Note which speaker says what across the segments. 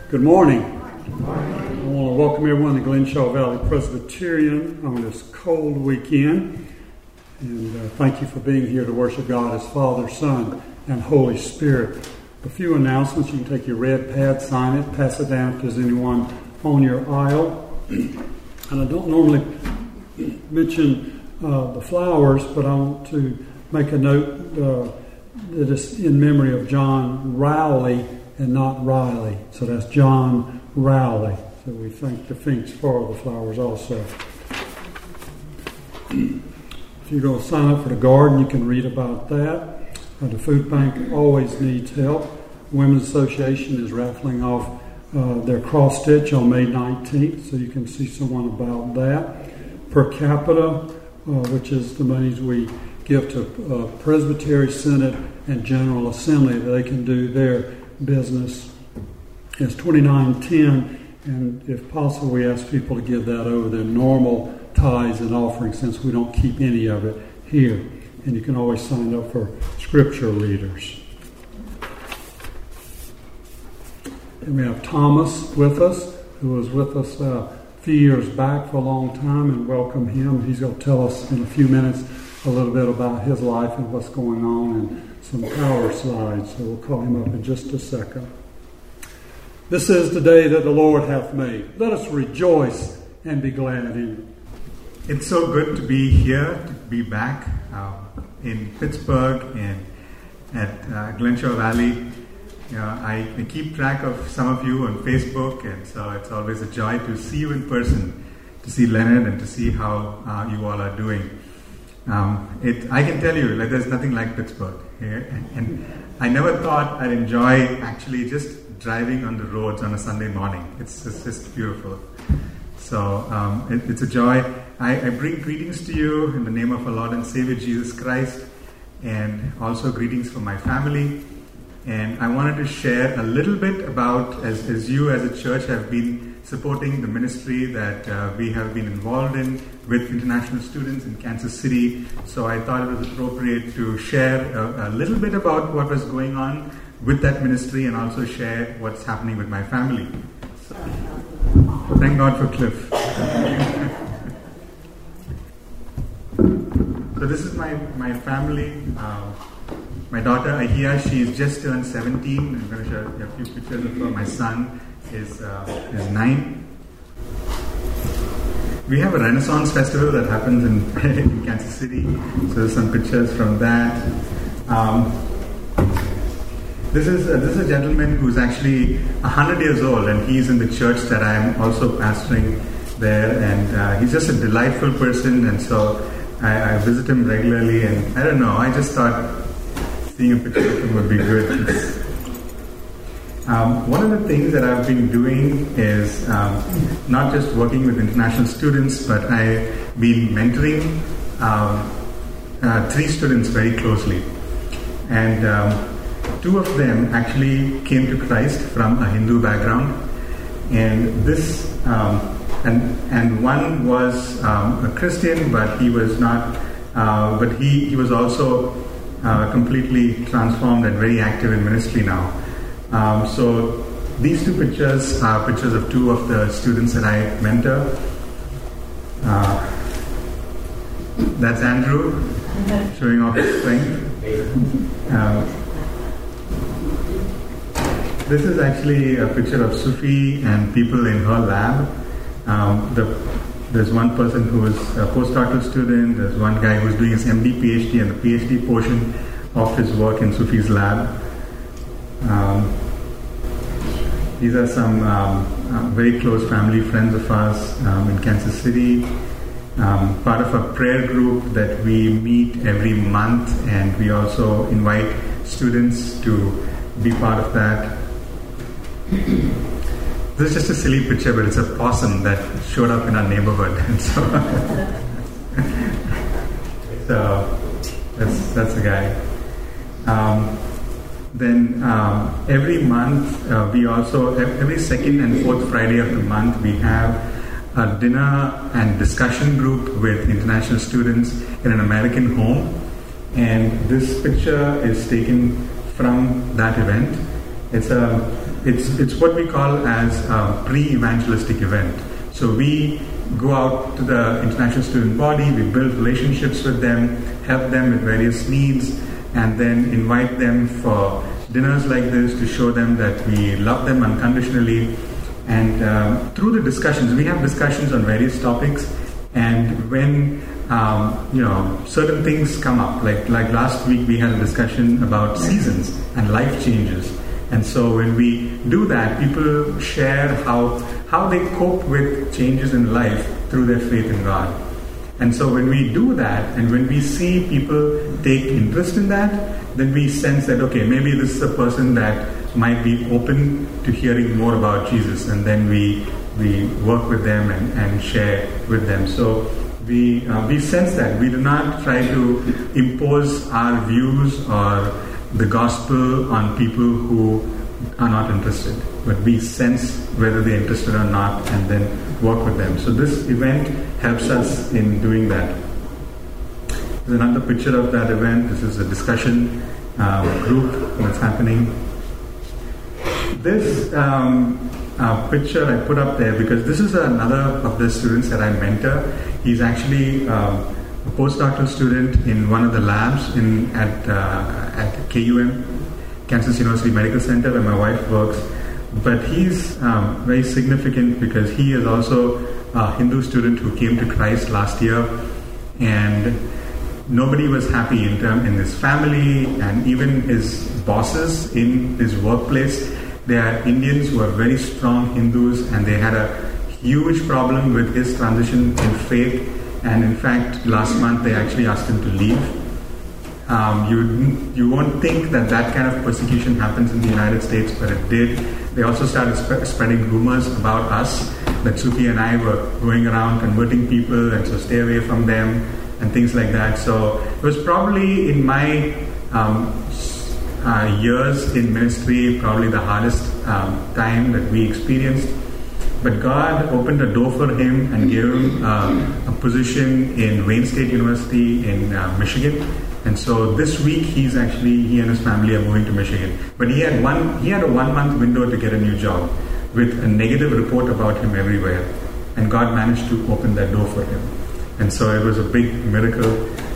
Speaker 1: Good morning. I want to welcome everyone to Glenshaw Valley Presbyterian on this cold weekend. And thank you for being here to worship God as Father, Son, and Holy Spirit. A few announcements. You can take your red pad, sign it, pass it down if there's anyone on your aisle. And I don't normally mention the flowers, but I want to make a note that it's in memory of John Rowley and not Riley. So that's John Rowley. So we thank the Finks for the flowers also. If you're going to sign up for the garden, you can read about that. The food bank always needs help. Women's Association is raffling off their cross stitch on May 19th, so you can see someone about that. Per capita, which is the monies we give to Presbytery, Synod, and General Assembly, that they can do their business, is $29.10, and if possible, we ask people to give that over their normal tithes and offerings, since we don't keep any of it here. And you can always sign up for scripture readers. And we have Thomas with us, who was with us a few years back for a long time, and welcome him. He's going to tell us in a few minutes a little bit about his life and what's going on, and some power slides. So we'll call him up in just a second. This is the day that the Lord hath made. Let us rejoice and be glad in it.
Speaker 2: It's so good to be here, to be back in Pittsburgh and at Glenshaw Valley. You know, I keep track of some of you on Facebook, and so it's always a joy to see you in person, to see Leonard and to see how you all are doing. I can tell you, there's nothing like Pittsburgh here, and I never thought I'd enjoy actually just driving on the roads on a Sunday morning. It's just beautiful. So it's a joy. I bring greetings to you in the name of our Lord and Savior Jesus Christ, and also greetings from my family. And I wanted to share a little bit about, as you as a church have been supporting the ministry that we have been involved in with international students in Kansas City. So I thought it was appropriate to share a little bit about what was going on with that ministry, and also share what's happening with my family. So, thank God for Cliff. So this is my family. My daughter Ahia, she's just turned 17. I'm going to show you a few pictures of her. My son is 9. We have a Renaissance festival that happens in Kansas City. So there's some pictures from that. This is a gentleman who's actually 100 years old, and he's in the church that I'm also pastoring there. And he's just a delightful person, and so I visit him regularly. And I don't know, I just thought seeing a picture of him would be good. One of the things that I've been doing is not just working with international students, but I've been mentoring 3 students very closely. And 2 of them actually came to Christ from a Hindu background. And this and one was a Christian, but he was not. But he was also completely transformed and very active in ministry now. So these 2 pictures are pictures of 2 of the students that I mentor. That's Andrew showing off his strength. This is actually a picture of Sufi and people in her lab. There's one person who is a postdoctoral student. There's one guy who's doing his MD, PhD, and the PhD portion of his work in Sufi's lab. These are some very close family friends of ours in Kansas City. Part of a prayer group that we meet every month, and we also invite students to be part of that. This is just a silly picture, but it's a possum that showed up in our neighborhood. And so that's the guy. Then every month, we also, every second and fourth Friday of the month, we have a dinner and discussion group with international students in an American home. And this picture is taken from that event. It's a it's what we call as a pre-evangelistic event. So we go out to the international student body, we build relationships with them, help them with various needs, and then invite them for dinners like this to show them that we love them unconditionally. And through the discussions, we have discussions on various topics, and when certain things come up, like last week we had a discussion about seasons and life changes. And so when we do that, people share how they cope with changes in life through their faith in God. And so when we do that, and when we see people take interest in that, then we sense that, okay, maybe this is a person that might be open to hearing more about Jesus. And then we work with them and share with them. So we sense that. We do not try to impose our views or the gospel on people who are not interested, but we sense whether they're interested or not and then work with them. So this event helps us in doing that. There's another picture of that event. This is a discussion group that's happening. This picture I put up there because this is another of the students that I mentor. He's actually a postdoctoral student in one of the labs at KUM, Kansas University Medical Center, where my wife works. But he's very significant because he is also a Hindu student who came to Christ last year, and nobody was happy in his family and even his bosses in his workplace. They are Indians who are very strong Hindus, and they had a huge problem with his transition in faith. And in fact, last month they actually asked him to leave. You won't think that kind of persecution happens in the United States, but it did. They also started spreading rumors about us, that Sufi and I were going around converting people, and so stay away from them, and things like that. So it was probably in my years in ministry, probably the hardest time that we experienced. But God opened a door for him and gave him a position in Wayne State University in Michigan. And so this week he and his family are moving to Michigan. But he had a 1-month window to get a new job with a negative report about him everywhere. And God managed to open that door for him. And so it was a big miracle.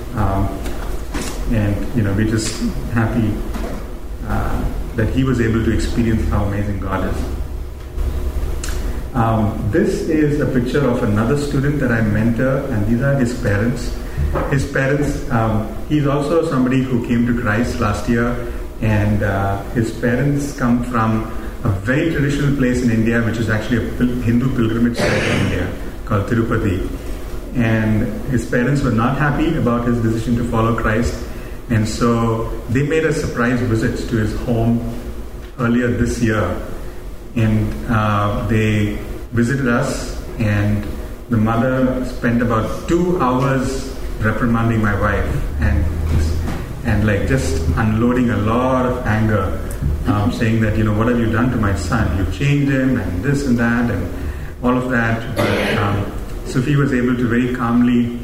Speaker 2: And we're just happy that he was able to experience how amazing God is. This is a picture of another student that I mentor, and these are his parents. His parents, he's also somebody who came to Christ last year, and his parents come from a very traditional place in India, which is actually a Hindu pilgrimage site in India called Tirupati. And his parents were not happy about his decision to follow Christ, and so they made a surprise visit to his home earlier this year. And they visited us, and the mother spent about 2 hours reprimanding my wife and like just unloading a lot of anger, saying that, what have you done to my son? You've changed him, and this and that, and all of that. But Sufi was able to very calmly,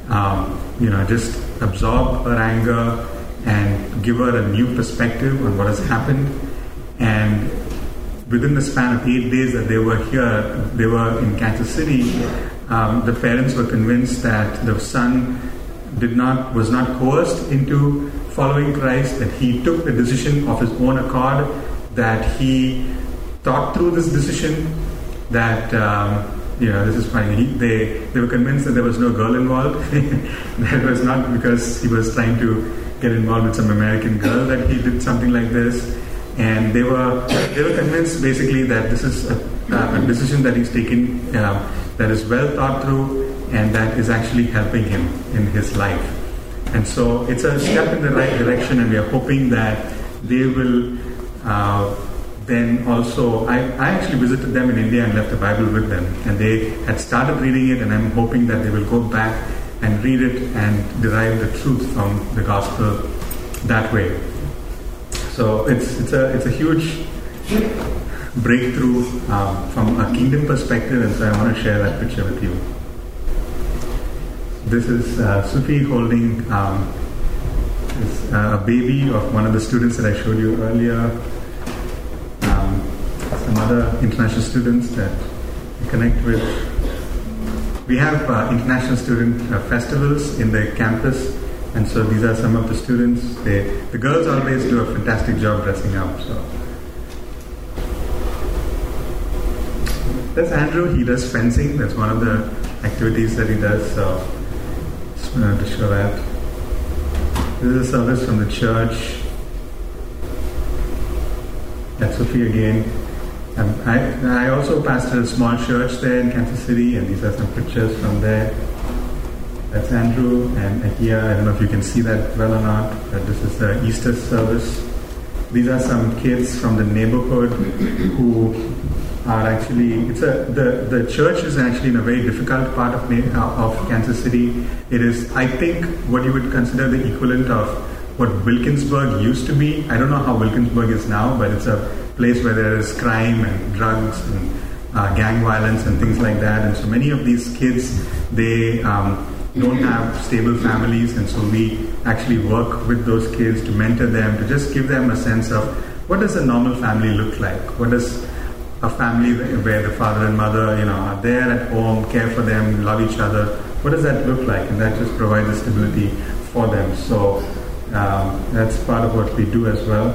Speaker 2: just absorb her anger and give her a new perspective on what has happened. And within the span of 8 days that they were here, they were in Kansas City, the parents were convinced that the son was not coerced into following Christ, that he took the decision of his own accord, that he thought through this decision, that, this is funny, they were convinced that there was no girl involved. That was not because he was trying to get involved with some American girl that he did something like this. And they were convinced basically that this is a decision that he's taken that is well thought through and that is actually helping him in his life. And so it's a step in the right direction, and we are hoping that they will then also... I actually visited them in India and left a Bible with them, and they had started reading it, and I'm hoping that they will go back and read it and derive the truth from the gospel that way. So it's a huge breakthrough from a kingdom perspective, and so I want to share that picture with you. This is Sufi holding a baby of one of the students that I showed you earlier. some other international students that we connect with. We have international student festivals in the campus, and so these are some of the students. The girls always do a fantastic job dressing up. So that's Andrew. He does fencing. That's one of the activities that he does. So just wanted to show that. This is a service from the church. That's Sophie again. I also pastored a small church there in Kansas City, and these are some pictures from there. That's Andrew and Ahia. I don't know if you can see that well or not, but this is the Easter service. These are some kids from the neighborhood who are actually, the church is actually in a very difficult part of Kansas City. It is, I think, what you would consider the equivalent of what Wilkinsburg used to be. I don't know how Wilkinsburg is now, but it's a place where there is crime and drugs and gang violence and things like that. And so many of these kids, they don't have stable families, and so we actually work with those kids to mentor them, to just give them a sense of what does a normal family look like? What does a family where the father and mother, are there at home, care for them, love each other, what does that look like? And that just provides a stability for them. So that's part of what we do as well.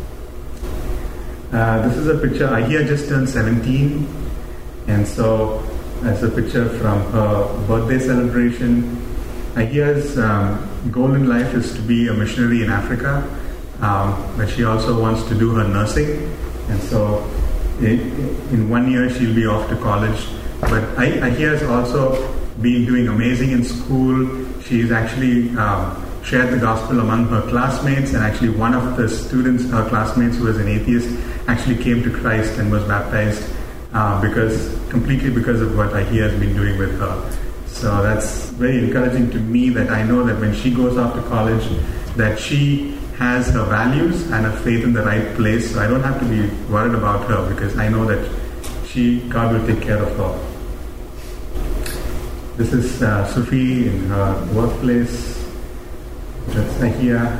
Speaker 2: This is a picture. Ahia just turned 17, and so that's a picture from her birthday celebration. Ahia's goal in life is to be a missionary in Africa, but she also wants to do her nursing, and so in 1 year she'll be off to college. But Ahia's also been doing amazing in school. She's actually shared the gospel among her classmates, and actually one of the students, her classmates who was an atheist, actually came to Christ and was baptized completely because of what Ahia has been doing with her. So that's very encouraging to me, that I know that when she goes off to college, that she has her values and her faith in the right place. So I don't have to be worried about her, because I know that God will take care of her. This is Sophie in her workplace. That's Ahia.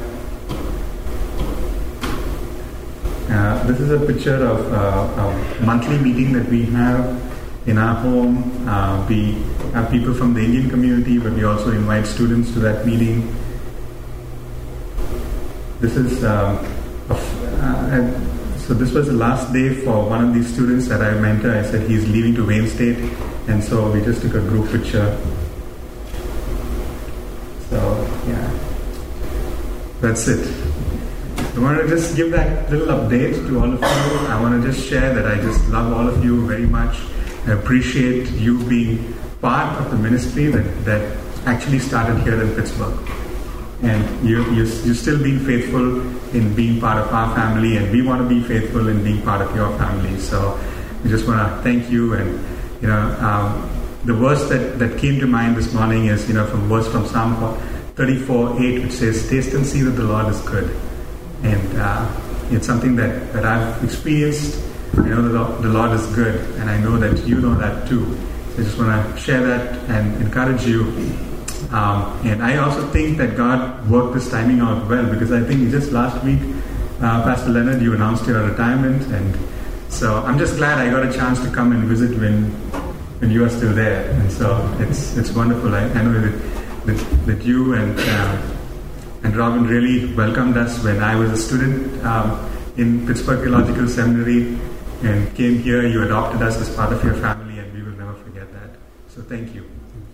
Speaker 2: This is a picture of a monthly meeting that we have in our home. We have people from the Indian community, but we also invite students to that meeting. This is so this was the last day for one of these students that I mentor. I said he's leaving to Wayne State, and so we just took a group picture. So yeah, that's it. I want to just give that little update to all of you. I want to just share that I just love all of you very much. I appreciate you being part of the ministry that actually started here in Pittsburgh. And you're still being faithful in being part of our family, and we want to be faithful in being part of your family. So we just want to thank you. And the verse that came to mind this morning is from Psalm 34:8, which says, "Taste and see that the Lord is good." And it's something that I've experienced. I know that the Lord is good, and I know that you know that too. So I just want to share that and encourage you. And I also think that God worked this timing out well, because I think just last week, Pastor Leonard, you announced your retirement, and so I'm just glad I got a chance to come and visit when you are still there. And so it's wonderful. I know that you and Robin really welcomed us when I was a student in Pittsburgh Theological Seminary and came here. You adopted us as part of your family, and we will never forget that. So thank you.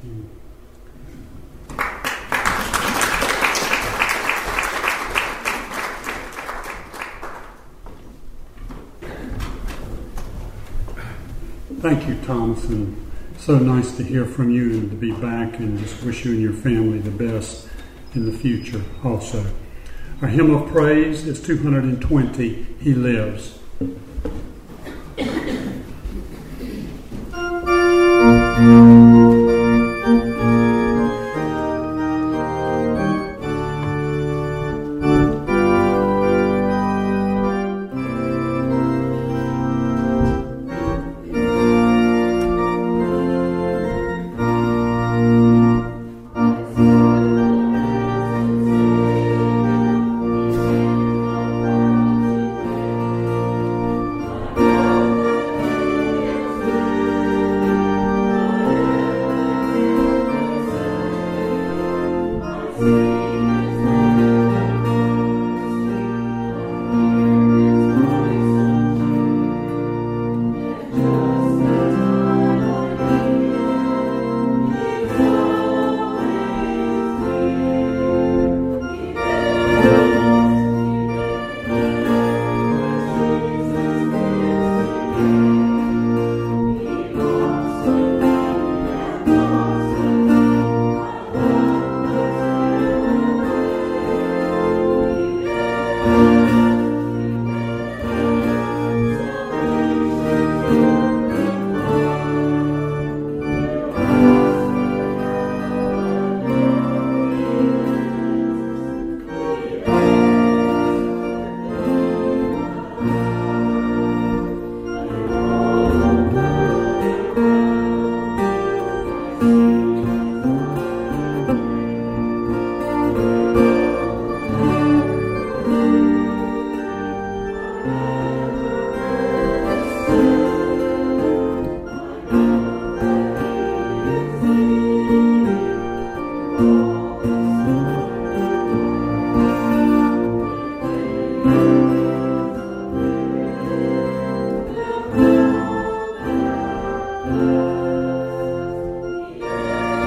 Speaker 1: Thank you, Thomas, and so nice to hear from you and to be back, and just wish you and your family the best in the future also. Our hymn of praise is 220, He Lives.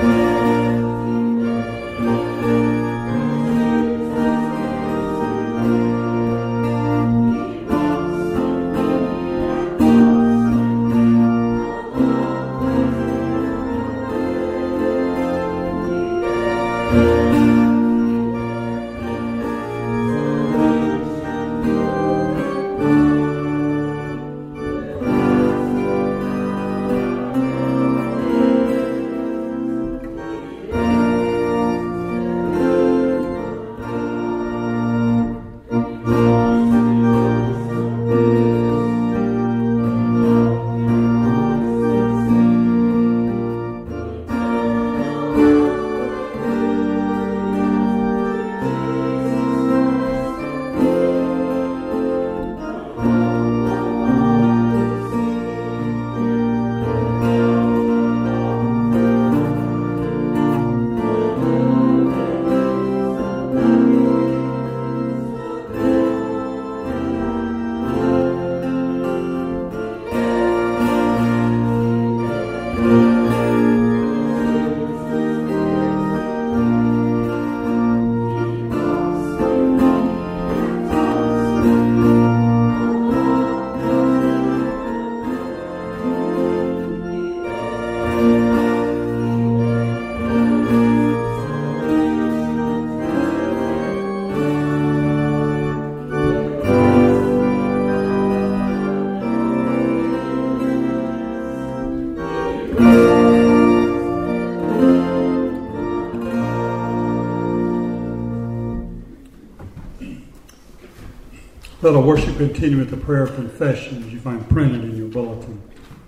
Speaker 1: Let our worship continue with the prayer of confession, as you find printed in your bulletin.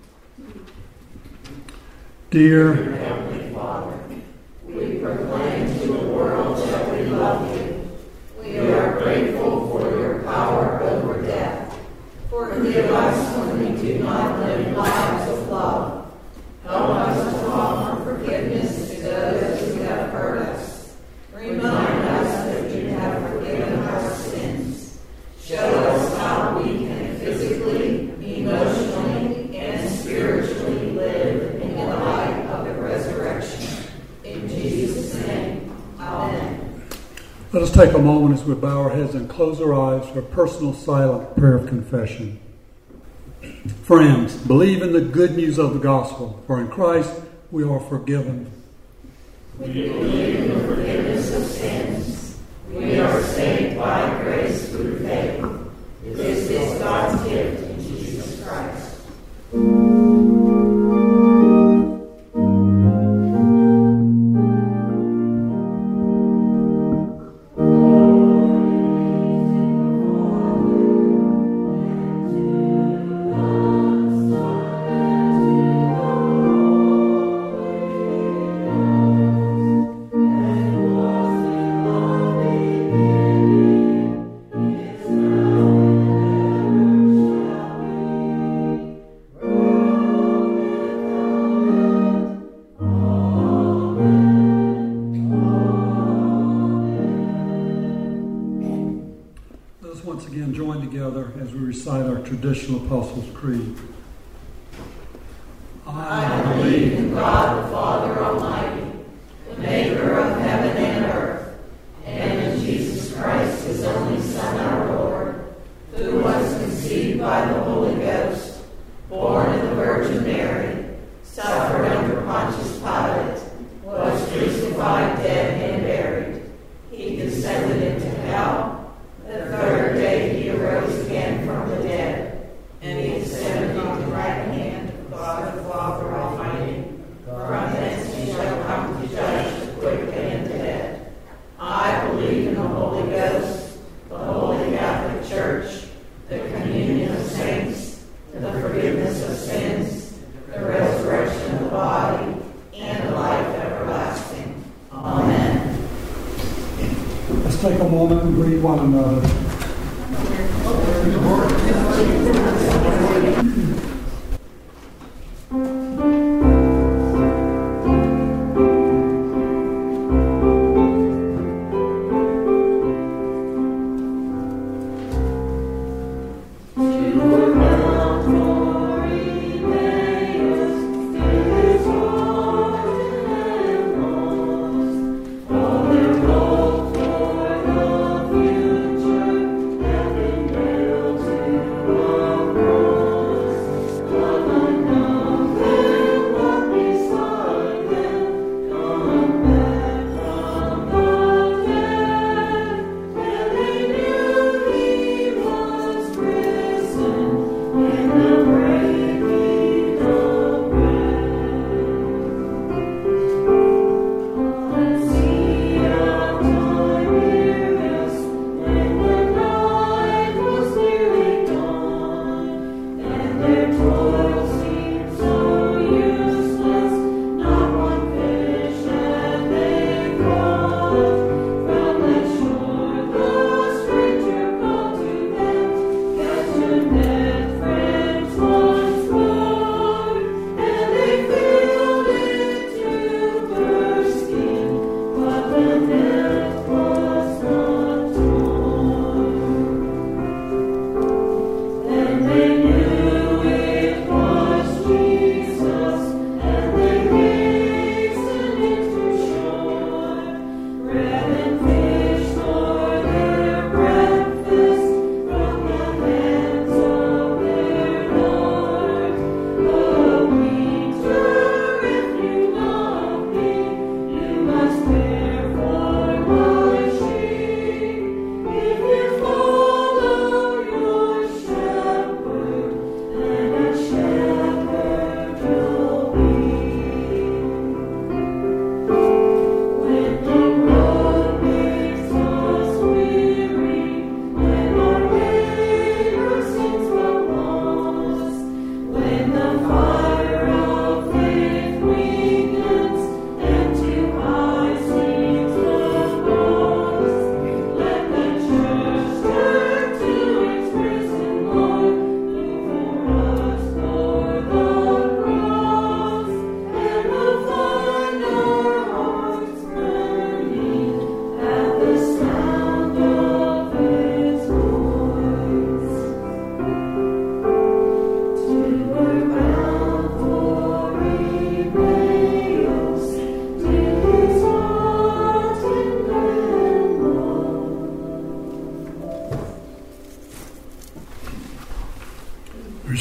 Speaker 1: Dear
Speaker 3: Heavenly Father, we proclaim to the world that we love you. We are grateful for your power over death. Forgive us when we do not live lives of love. Help us to offer forgiveness to those who have hurt us. Remind us that you have forgiven our sins. Show us how we can physically, emotionally, and spiritually live in the light of the resurrection. In Jesus' name, amen.
Speaker 1: Let us take a moment as we bow our heads and close our eyes for a personal silent prayer of confession. Friends, believe in the good news of the gospel, for in Christ we are forgiven.
Speaker 3: We believe in the forgiveness of sins. We are saved by grace through faith. This is God's gift in Jesus Christ.
Speaker 1: Traditional Apostles' Creed.
Speaker 3: I believe in God the Father Almighty, the maker of heaven and earth, and in Jesus Christ, his only Son, our Lord, who was conceived by the Holy Ghost, born of the Virgin Mary, suffered under Pontius Pilate, was crucified, dead, and buried. He descended into hell. The third day he arose again from the dead. And he descended on the right hand of God the Father Almighty. From thence he shall come to judge the quick and the dead. I believe in the Holy Ghost, the Holy Catholic Church, the communion of saints, the forgiveness of sins, the resurrection of the body, and the life everlasting. Amen.
Speaker 1: Let's take a moment and greet one another.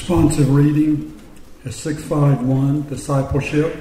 Speaker 1: Responsive reading is 651, Discipleship.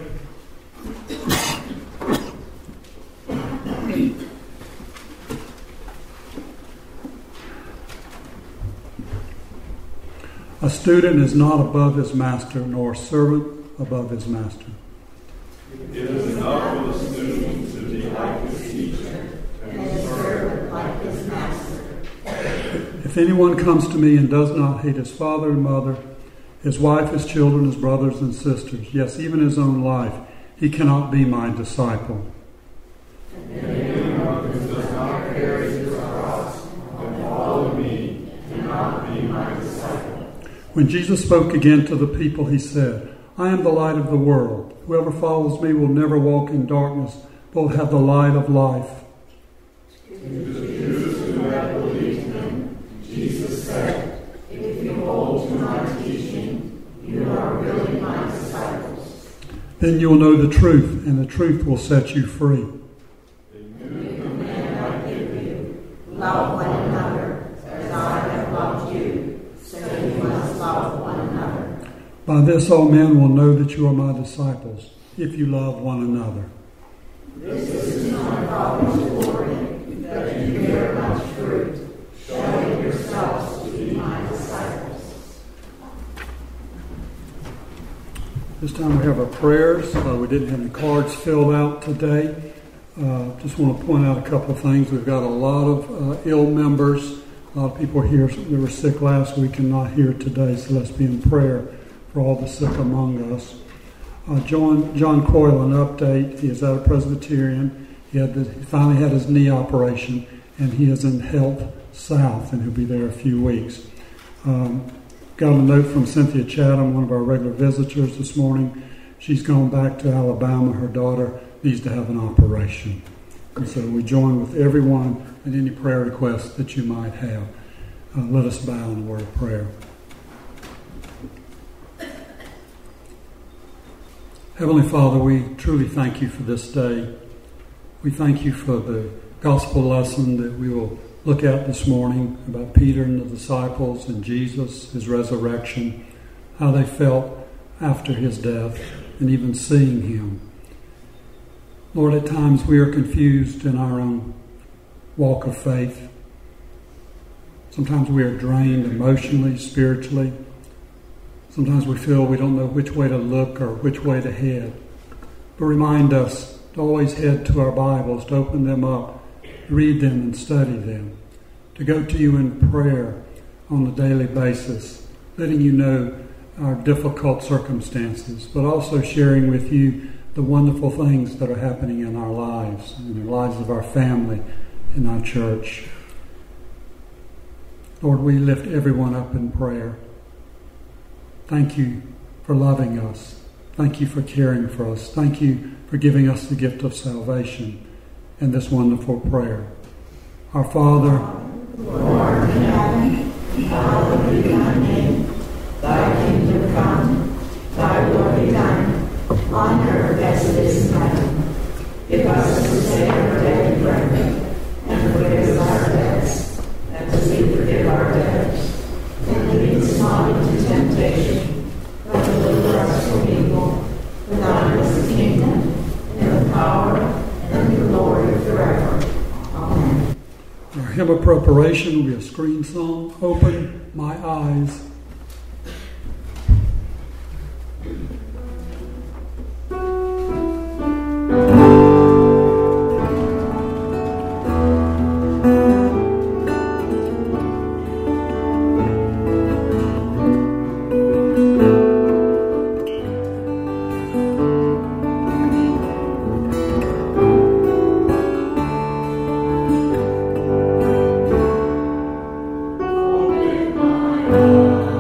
Speaker 1: A student is not above his master, nor a servant above his master.
Speaker 4: It is enough for the student to be like his teacher, and a servant like his master.
Speaker 1: If anyone comes to me and does not hate his father and mother, his wife, his children, his brothers and sisters, yes, even his own life, he cannot be my disciple.
Speaker 4: And anyone who does not carry his cross and follow me cannot be my disciple.
Speaker 1: When Jesus spoke again to the people, he said, I am the light of the world. Whoever follows me will never walk in darkness, but will have the light of life.
Speaker 4: To the Jews who had believed him, Jesus said, if you hold to my teaching, you are really my disciples.
Speaker 1: Then you will know the truth, and the truth will set you free.
Speaker 4: The new command I give you,
Speaker 3: Love one another as I have loved you. So you must love one another.
Speaker 1: By this all men will know that you are my disciples, if you love one another.
Speaker 3: This is my Father's glory, that you bear much fruit, showing yourselves to be my disciples.
Speaker 1: This time we have our prayers. We didn't have any cards filled out today. Just want to point out a couple of things. We've got a lot of ill members. A lot of people here that were sick last week and not here today, so let's be in prayer for all the sick among us. John Coyle, an update. He is at a Presbyterian. He finally had his knee operation, and he is in Health South, and he'll be there a few weeks. Got a note from Cynthia Chatham, one of our regular visitors this morning. She's gone back to Alabama. Her daughter needs to have an operation. And so we join with everyone and any prayer requests that you might have. Let us bow in a word of prayer. Heavenly Father, we truly thank you for this day. We thank you for the gospel lesson that we will look at this morning about Peter and the disciples and Jesus, his resurrection, how they felt after his death and even seeing him. Lord, at times we are confused in our own walk of faith. Sometimes we are drained emotionally, spiritually. Sometimes we feel we don't know which way to look or which way to head. But remind us to always head to our Bibles, to open them up, read them and study them, to go to you in prayer on a daily basis, letting you know our difficult circumstances, but also sharing with you the wonderful things that are happening in our lives, in the lives of our family, in our church. Lord, we lift everyone up in prayer. Thank you for loving us. Thank you for caring for us. Thank you for giving us the gift of salvation in this wonderful prayer. Our Father,
Speaker 3: who art in heaven, hallowed be thy name. Thy kingdom come, thy will be done, on earth as it is in heaven. Give us this day our daily bread, and forgive us our debts, as we forgive our debtors. And lead us not into temptation, but deliver us from evil. For thine is the kingdom, and the power, and the glory forever. Amen.
Speaker 1: our hymn of preparation will be a screen song, Open My Eyes.
Speaker 3: Open my eyes.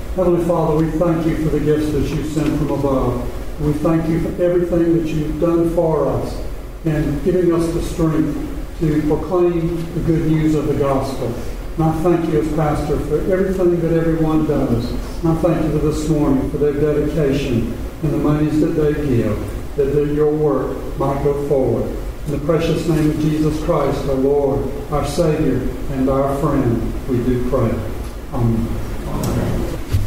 Speaker 1: Heavenly Father, we thank you for the gifts that you sent from above. We thank you for everything that you've done for us and giving us the strength to proclaim the good news of the gospel. And I thank you as pastor for everything that everyone does. And I thank you for this morning for their dedication and the monies that they give, that your work might go forward. In the precious name of Jesus Christ, our Lord, our Savior, and our friend, we do pray. Amen. Amen.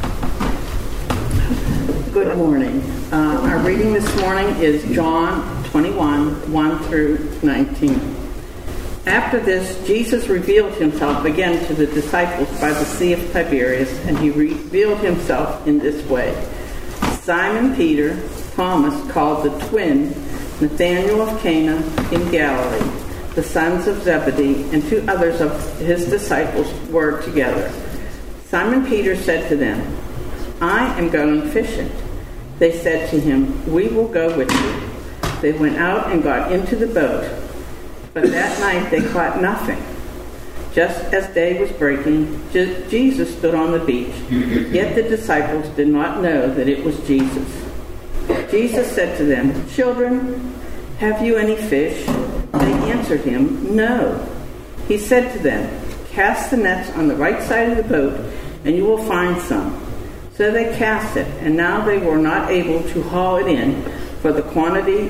Speaker 5: Good morning. Our reading this morning is John 21, 1 through 19. After this, Jesus revealed himself again to the disciples by the Sea of Tiberias, and he revealed himself in this way. Simon Peter, Thomas called the twin, Nathanael of Cana in Galilee, the sons of Zebedee, and 2 others of his disciples were together. Simon Peter said to them, "I am going fishing." They said to him, "We will go with you." They went out and got into the boat, but that night they caught nothing. Just as day was breaking, Jesus stood on the beach, yet the disciples did not know that it was Jesus. Jesus said to them, "Children, have you any fish?" They answered him, "No." He said to them, "Cast the nets on the right side of the boat, and you will find some." So they cast it, and now they were not able to haul it in, for the quality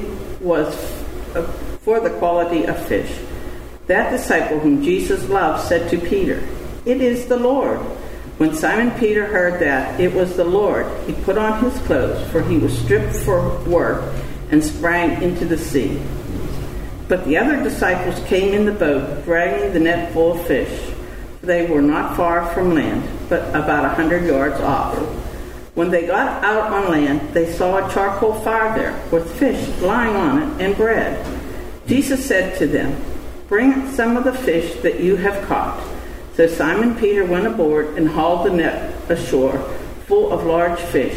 Speaker 5: of fish. That disciple whom Jesus loved said to Peter, "It is the Lord." When Simon Peter heard that it was the Lord, he put on his clothes, for he was stripped for work, and sprang into the sea. But the other disciples came in the boat, dragging the net full of fish. They were not far from land, but about 100 yards off. When they got out on land, they saw a charcoal fire there, with fish lying on it and bread. Jesus said to them, "Bring some of the fish that you have caught." So Simon Peter went aboard and hauled the net ashore, full of large fish,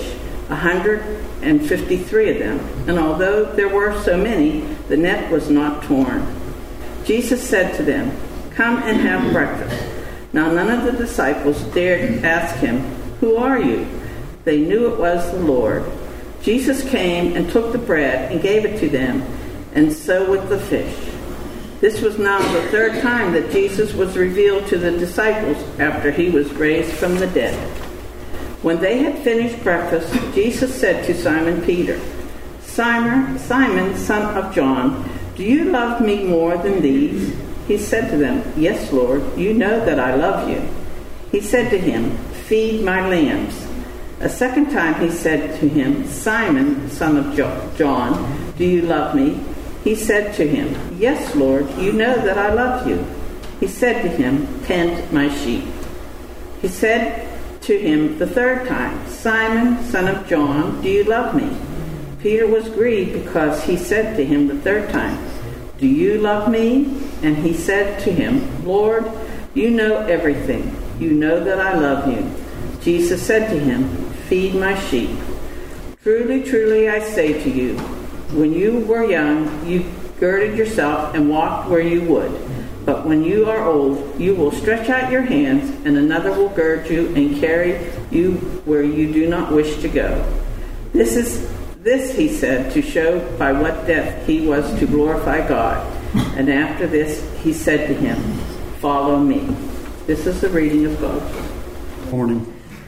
Speaker 5: 153 of them. And although there were so many, the net was not torn. Jesus said to them, "Come and have breakfast." Now none of the disciples dared ask him, "Who are you?" They knew it was the Lord. Jesus came and took the bread and gave it to them, and so with the fish. This was now the 3rd time that Jesus was revealed to the disciples after he was raised from the dead. When they had finished breakfast, Jesus said to Simon Peter, "Simon, son of John, do you love me more than these?" He said to them, "Yes, Lord, you know that I love you." He said to him, "Feed my lambs." A second time he said to him, "Simon, son of John, do you love me?" He said to him, "Yes, Lord, you know that I love you." He said to him, "Tend my sheep." He said to him the 3rd time, "Simon, son of John, do you love me?" Peter was grieved because he said to him the 3rd time, "Do you love me?" And he said to him, "Lord, you know everything. You know that I love you." Jesus said to him, "Feed my sheep. Truly, truly, I say to you, when you were young, you girded yourself and walked where you would. But when you are old, you will stretch out your hands, and another will gird you and carry you where you do not wish to go." This he said to show by what death he was to glorify God. And after this he said to him, "Follow me." This is the reading of God's word.
Speaker 1: Morning.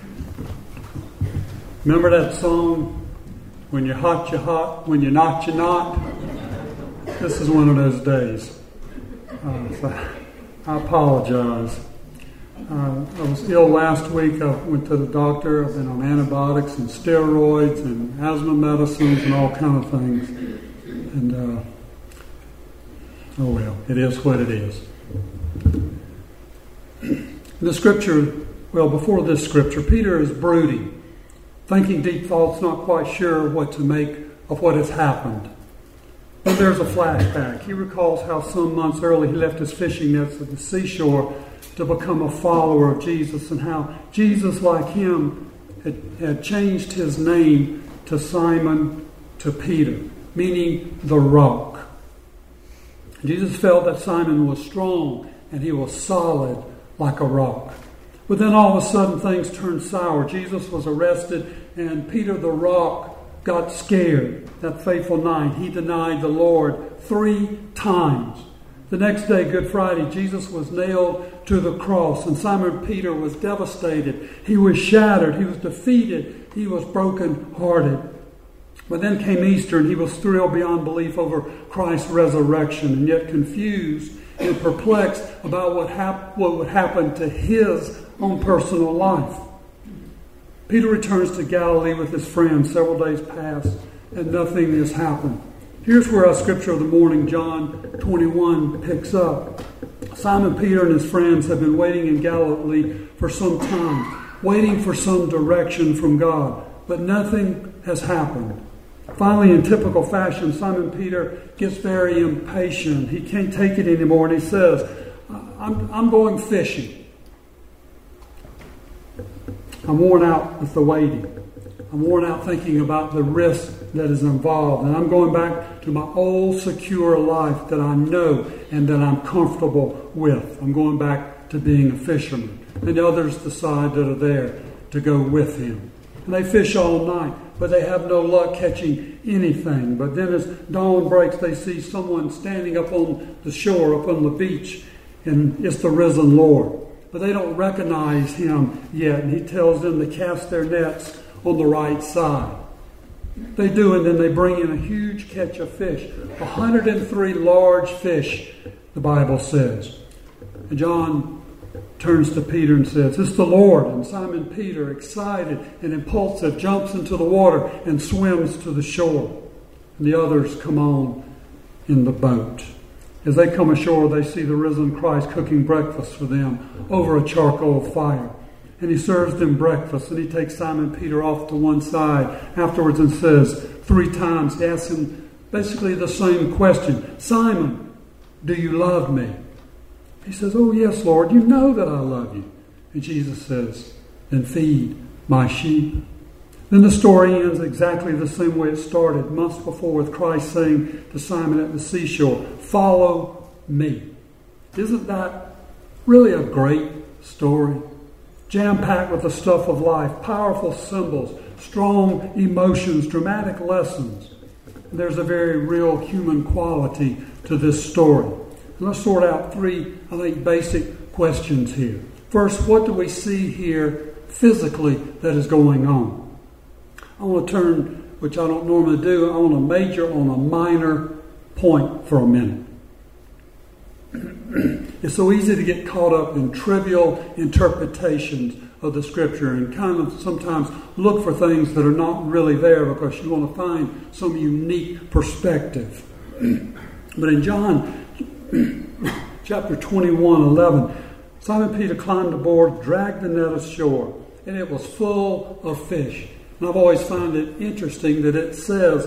Speaker 1: Remember that song, "When you're hot, you're hot. When you're not, you're not"? This is one of those days. So I apologize. I was ill last week. I went to the doctor. I've been on antibiotics and steroids and asthma medicines and all kind of things. And, oh well, it is what it is. The scripture, well, before this scripture, Peter is brooding, thinking deep thoughts, not quite sure what to make of what has happened. Then there's a flashback. He recalls how some months earlier he left his fishing nets at the seashore to become a follower of Jesus, and how Jesus, like him, had changed his name to Simon to Peter, meaning the rock. Jesus felt that Simon was strong and he was solid like a rock. But then all of a sudden things turned sour. Jesus was arrested, and Peter the Rock got scared that fateful night. He denied the Lord 3 times. The next day, Good Friday, Jesus was nailed to the cross, and Simon Peter was devastated. He was shattered. He was defeated. He was brokenhearted. But then came Easter, and he was thrilled beyond belief over Christ's resurrection, and yet confused and perplexed about what would happen to his own personal life. Peter returns to Galilee with his friends. Several days pass, and nothing has happened. Here's where our scripture of the morning, John 21, picks up. Simon Peter and his friends have been waiting in Galilee for some time, waiting for some direction from God, but nothing has happened. Finally, in typical fashion, Simon Peter gets very impatient. He can't take it anymore, and he says, I'm going fishing. I'm worn out with the waiting. I'm worn out thinking about the risk that is involved. And I'm going back to my old secure life that I know and that I'm comfortable with. I'm going back to being a fisherman. And the others decide that are there to go with him. And they fish all night, but they have no luck catching anything. But then as dawn breaks, they see someone standing up on the shore, up on the beach, and it's the risen Lord. But they don't recognize him yet, and he tells them to cast their nets on the right side. They do, and then they bring in a huge catch of fish. 103 large fish, the Bible says. And John turns to Peter and says, "It's the Lord." And Simon Peter, excited and impulsive, jumps into the water and swims to the shore. And the others come on in the boat. As they come ashore, they see the risen Christ cooking breakfast for them over a charcoal fire. And he serves them breakfast, and he takes Simon Peter off to one side afterwards and says 3 times, he asks him basically the same question. "Simon, do you love me?" He says, "Oh yes, Lord, you know that I love you." And Jesus says, "Then feed my sheep." Then the story ends exactly the same way it started, months before, with Christ saying to Simon at the seashore, "Follow me." Isn't that really a great story? Jam-packed with the stuff of life, powerful symbols, strong emotions, dramatic lessons. And there's a very real human quality to this story. And let's sort out 3, basic questions here. First, what do we see here physically that is going on? I want to turn, which I don't normally do, I want to major on a minor point for a minute. It's so easy to get caught up in trivial interpretations of the Scripture and kind of sometimes look for things that are not really there because you want to find some unique perspective. But in John chapter 21:11, Simon Peter climbed aboard, dragged the net ashore, and it was full of fish. And I've always found it interesting that it says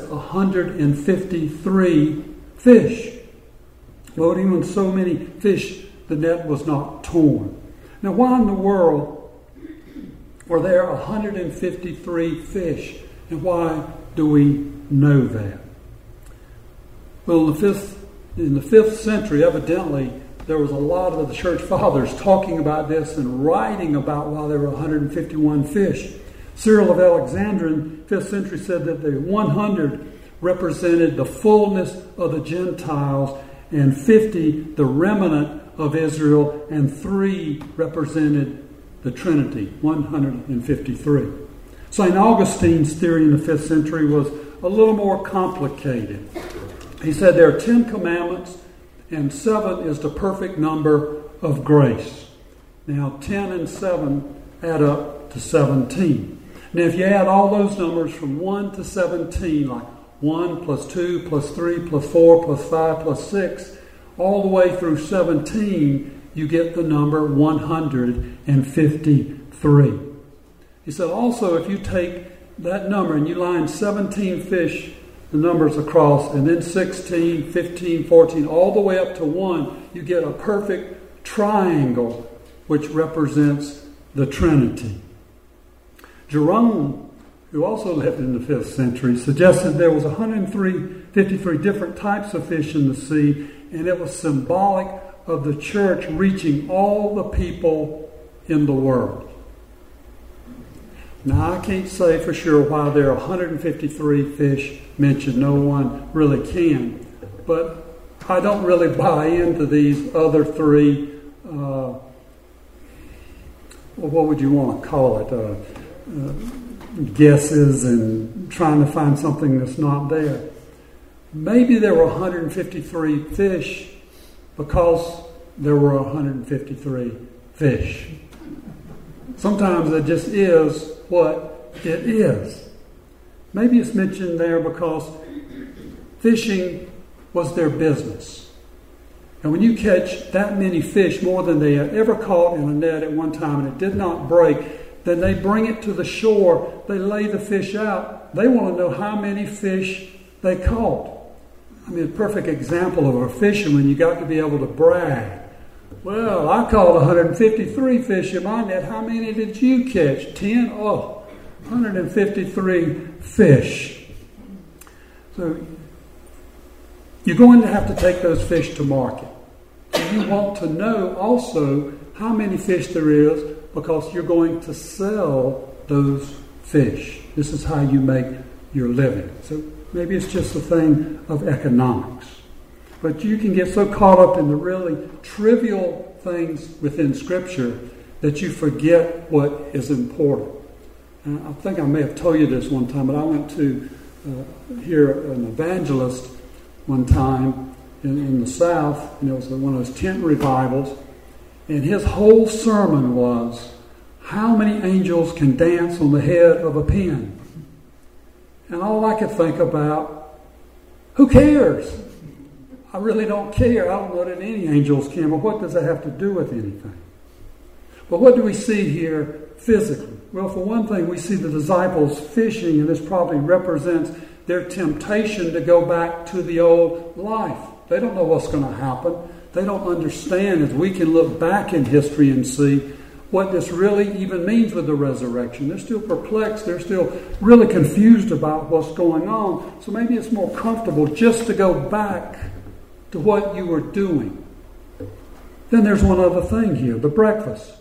Speaker 1: 153 fish. Well, even with so many fish, the net was not torn. Now, why in the world were there 153 fish? And why do we know that? Well, in the 5th century, evidently, there was a lot of the church fathers talking about this and writing about why there were 151 fish. Cyril of Alexandria in 5th century said that the 100 represented the fullness of the Gentiles, and 50 the remnant of Israel, and 3 represented the Trinity, 153. St. Augustine's theory in the 5th century was a little more complicated. He said there are 10 commandments, and 7 is the perfect number of grace. Now, 10 and 7 add up to 17. Now, if you add all those numbers from 1 to 17, like 1 plus 2 plus 3 plus 4 plus 5 plus 6, all the way through 17, you get the number 153. He said also, if you take that number and you line 17 fish, the numbers across, and then 16, 15, 14, all the way up to 1, you get a perfect triangle, which represents the Trinity. Jerome, who also lived in the 5th century, suggested there was 153 different types of fish in the sea, and it was symbolic of the church reaching all the people in the world. Now, I can't say for sure why there are 153 fish mentioned. No one really can. But I don't really buy into these other three, what would you want to call it, guesses and trying to find something that's not there. Maybe there were 153 fish because there were 153 fish. Sometimes it just is what it is. Maybe it's mentioned there because fishing was their business. And when you catch that many fish, more than they had ever caught in a net at one time, and it did not break, then they bring it to the shore, they lay the fish out. They want to know how many fish they caught. I mean, a perfect example of a fisherman, you got to be able to brag. Well, I caught 153 fish in my net. How many did you catch? 10? Oh, 153 fish. So you're going to have to take those fish to market. And you want to know also how many fish there is because you're going to sell those fish. This is how you make your living. So maybe it's just a thing of economics. But you can get so caught up in the really trivial things within Scripture that you forget what is important. And I think I may have told you this one time, but I went to hear an evangelist one time in the South, and it was one of those tent revivals, and his whole sermon was, how many angels can dance on the head of a pin? And all I could think about, who cares? I really don't care. I don't know that any angels can, but what does that have to do with anything? But what do we see here physically? Well, for one thing, we see the disciples fishing, and this probably represents their temptation to go back to the old life. They don't know what's going to happen. They don't understand, as we can look back in history and see what this really even means with the resurrection. They're still perplexed. They're still really confused about what's going on. So maybe it's more comfortable just to go back to what you were doing. Then there's one other thing here, the breakfast.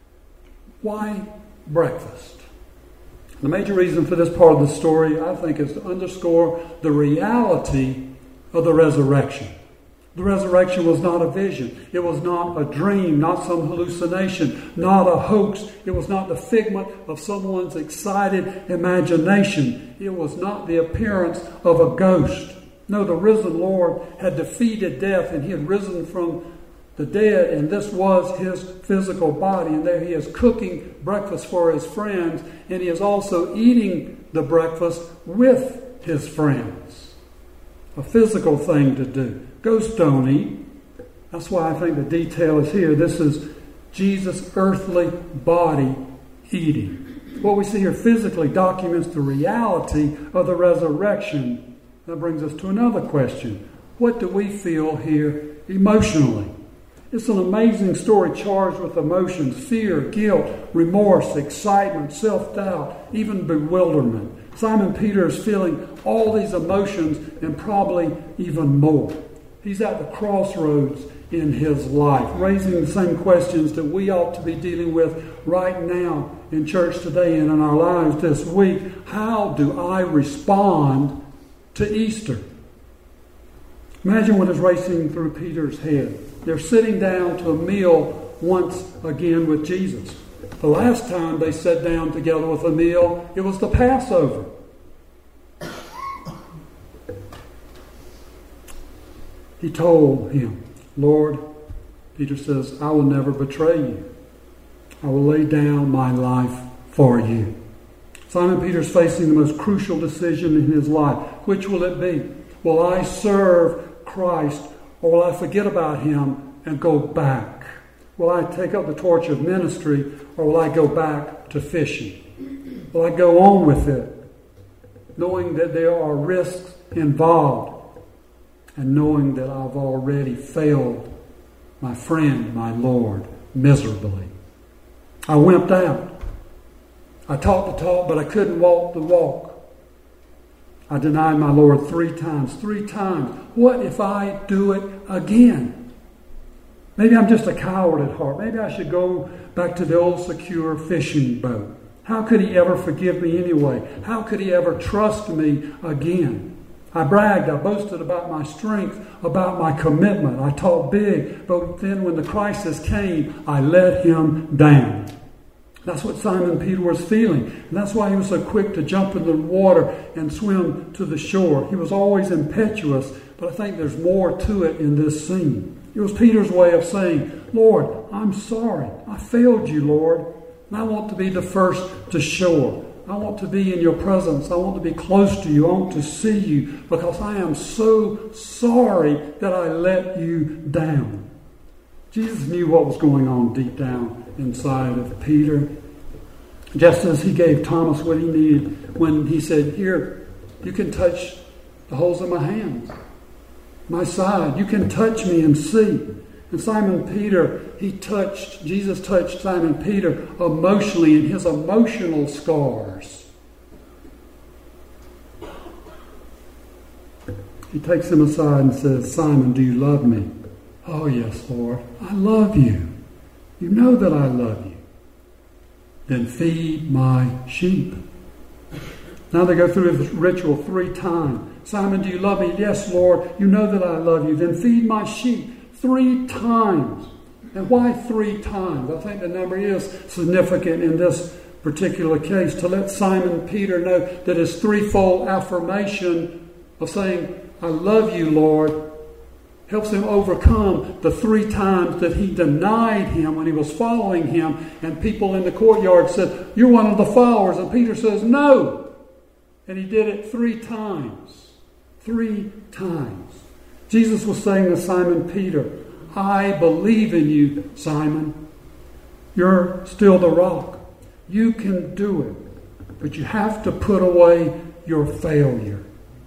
Speaker 1: Why breakfast? The major reason for this part of the story, I think, is to underscore the reality of the resurrection. The resurrection was not a vision. It was not a dream, not some hallucination, not a hoax. It was not the figment of someone's excited imagination. It was not the appearance of a ghost. No, the risen Lord had defeated death, and he had risen from the dead, and this was his physical body. And there he is cooking breakfast for his friends, and he is also eating the breakfast with his friends. A physical thing to do. Ghosts don't eat. That's why I think the detail is here. This is Jesus' earthly body eating. What we see here physically documents the reality of the resurrection. That brings us to another question. What do we feel here emotionally? It's an amazing story charged with emotions, fear, guilt, remorse, excitement, self-doubt, even bewilderment. Simon Peter is feeling all these emotions and probably even more. He's at the crossroads in his life, raising the same questions that we ought to be dealing with right now in church today and in our lives this week. How do I respond to Easter? Imagine what is racing through Peter's head. They're sitting down to a meal once again with Jesus. The last time they sat down together with a meal, it was the Passover. He told him, Lord, Peter says, I will never betray you. I will lay down my life for you. Simon Peter's facing the most crucial decision in his life. Which will it be? Will I serve Christ, or will I forget about him and go back? Will I take up the torch of ministry, or will I go back to fishing? Will I go on with it, knowing that there are risks involved, and knowing that I've already failed my friend, my Lord, miserably? I wimped out. I talked the talk, but I couldn't walk the walk. I denied my Lord 3 times. 3 times. What if I do it again? Maybe I'm just a coward at heart. Maybe I should go back to the old secure fishing boat. How could he ever forgive me anyway? How could he ever trust me again? I bragged, I boasted about my strength, about my commitment. I talked big, but then when the crisis came, I let him down. That's what Simon Peter was feeling. And that's why he was so quick to jump in the water and swim to the shore. He was always impetuous, but I think there's more to it in this scene. It was Peter's way of saying, Lord, I'm sorry. I failed you, Lord. And I want to be the first to shore. I want to be in your presence. I want to be close to you. I want to see you because I am so sorry that I let you down. Jesus knew what was going on deep down inside of Peter. Just as he gave Thomas what he needed when he said, here, you can touch the holes in my hands, my side. You can touch me and see. And Simon Peter, Jesus touched Simon Peter emotionally in his emotional scars. He takes him aside and says, Simon, do you love me? Oh, yes, Lord, I love you. You know that I love you. Then feed my sheep. Now they go through this ritual 3 times. Simon, do you love me? Yes, Lord, you know that I love you. Then feed my sheep. 3 times. And why 3 times? I think the number is significant in this particular case to let Simon Peter know that his threefold affirmation of saying, I love you, Lord, helps him overcome the 3 times that he denied him when he was following him. And people in the courtyard said, you're one of the followers. And Peter says, no. And he did it 3 times. 3 times. Jesus was saying to Simon Peter, I believe in you, Simon. You're still the rock. You can do it. But you have to put away your failure.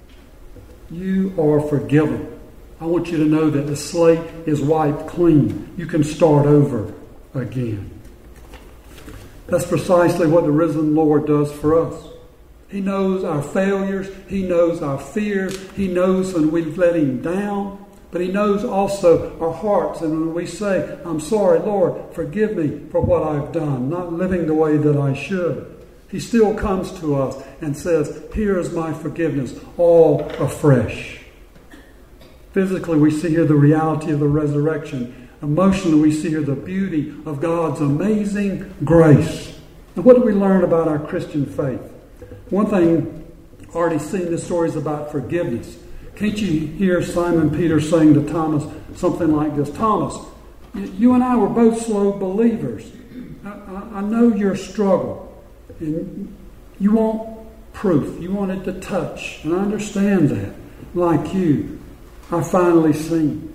Speaker 1: You are forgiven. I want you to know that the slate is wiped clean. You can start over again. That's precisely what the risen Lord does for us. He knows our failures. He knows our fears. He knows when we've let him down. But he knows also our hearts. And when we say, I'm sorry, Lord, forgive me for what I've done, not living the way that I should, he still comes to us and says, here is my forgiveness, all afresh. Physically, we see here the reality of the resurrection. Emotionally, we see here the beauty of God's amazing grace. And what do we learn about our Christian faith? One thing, already seen this story, is about forgiveness. Can't you hear Simon Peter saying to Thomas something like this? Thomas, you and I were both slow believers. I know your struggle. And you want proof. You want it to touch. And I understand that. Like you, I finally seen.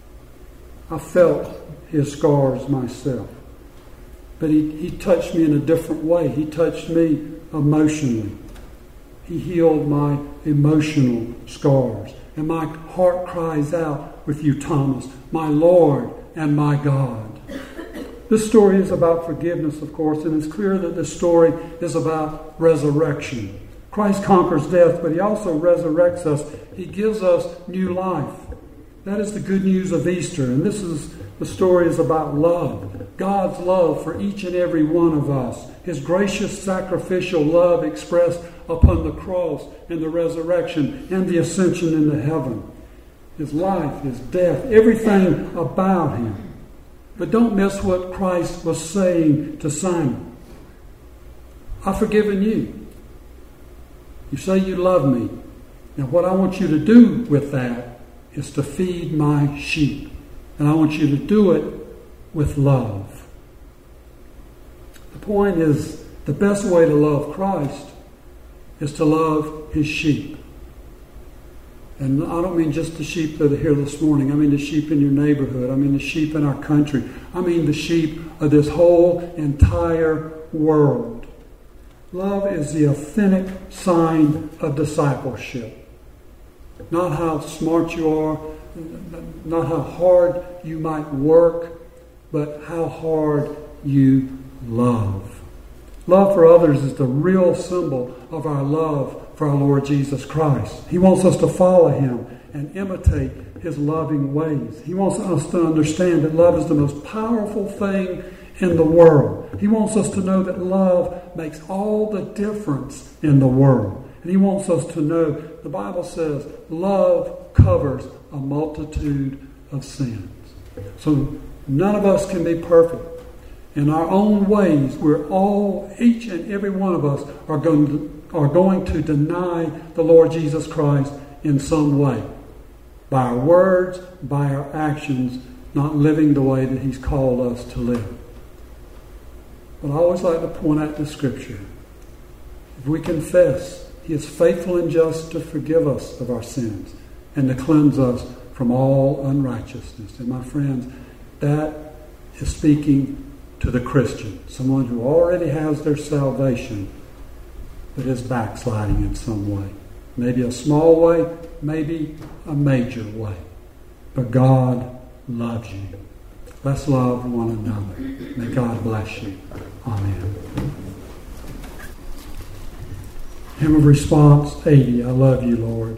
Speaker 1: I felt his scars myself. But he touched me in a different way. He touched me emotionally. He healed my emotional scars. And my heart cries out with you, Thomas, my Lord and my God. This story is about forgiveness, of course, and it's clear that this story is about resurrection. Christ conquers death, but he also resurrects us. He gives us new life. That is the good news of Easter. And the story is about love. God's love for each and every one of us. His gracious sacrificial love expressed upon the cross and the resurrection and the ascension into heaven. His life, his death, everything about him. But don't miss what Christ was saying to Simon. I've forgiven you. You say you love me. Now what I want you to do with that is to feed my sheep. And I want you to do it with love. The point is, the best way to love Christ is to love his sheep. And I don't mean just the sheep that are here this morning. I mean the sheep in your neighborhood. I mean the sheep in our country. I mean the sheep of this whole entire world. Love is the authentic sign of discipleship. Not how smart you are, not how hard you might work, but how hard you love. Love for others is the real symbol of our love for our Lord Jesus Christ. He wants us to follow him and imitate His loving ways. He wants us to understand that love is the most powerful thing in the world. He wants us to know that love makes all the difference in the world. And He wants us to know, the Bible says, love covers a multitude of sins. So none of us can be perfect. In our own ways, each and every one of us are going to deny the Lord Jesus Christ in some way. By our words, by our actions, not living the way that He's called us to live. But I always like to point out the Scripture. If we confess, He is faithful and just to forgive us of our sins and to cleanse us from all unrighteousness. And my friends, that is speaking to the Christian, someone who already has their salvation but is backsliding in some way. Maybe a small way, maybe a major way. But God loves you. Let's love one another. May God bless you. Amen. Hymn of Response 80. I love you, Lord.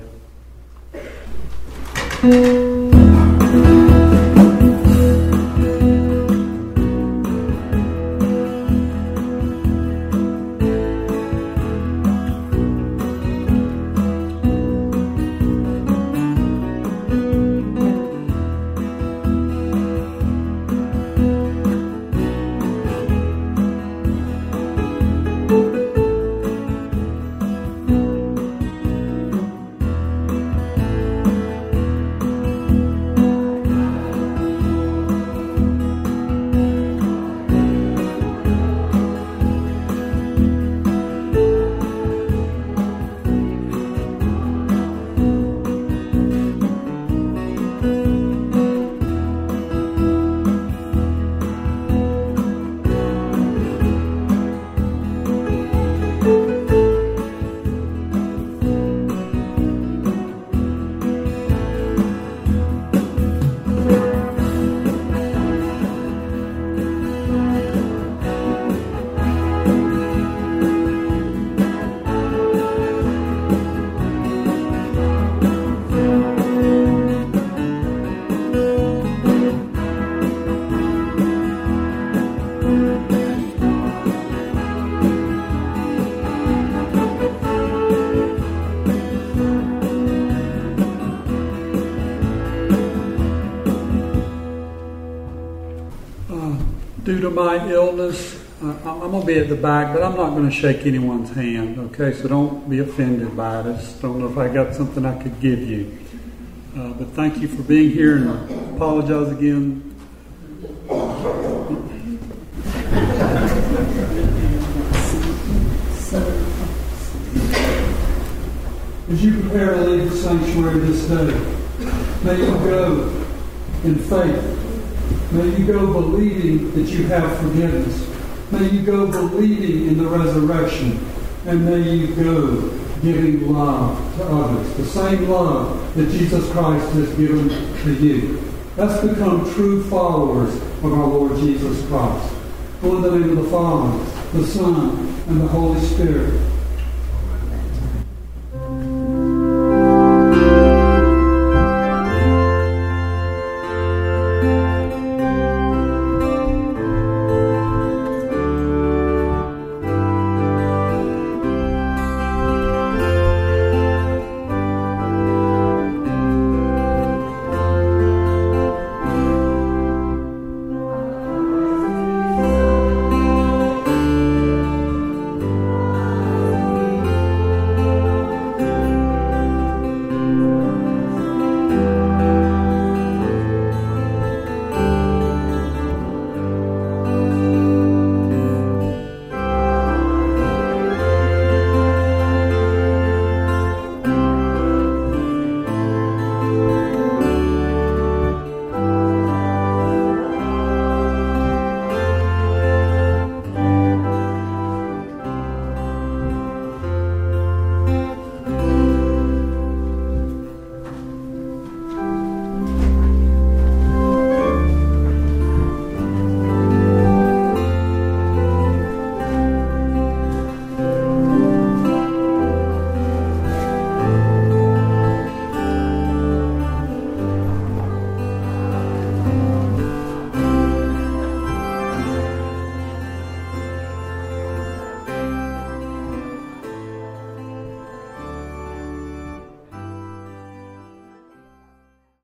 Speaker 1: Due to my illness, I'm going to be at the back, but I'm not going to shake anyone's hand, okay? So don't be offended by it. I just don't know if I got something I could give you. But thank you for being here, and I apologize again. As you prepare to leave the sanctuary this day, may you go in faith. May you go believing that you have forgiveness. May you go believing in the resurrection. And may you go giving love to others. The same love that Jesus Christ has given to you. Let's become true followers of our Lord Jesus Christ. In the name of the Father, the Son, and the Holy Spirit.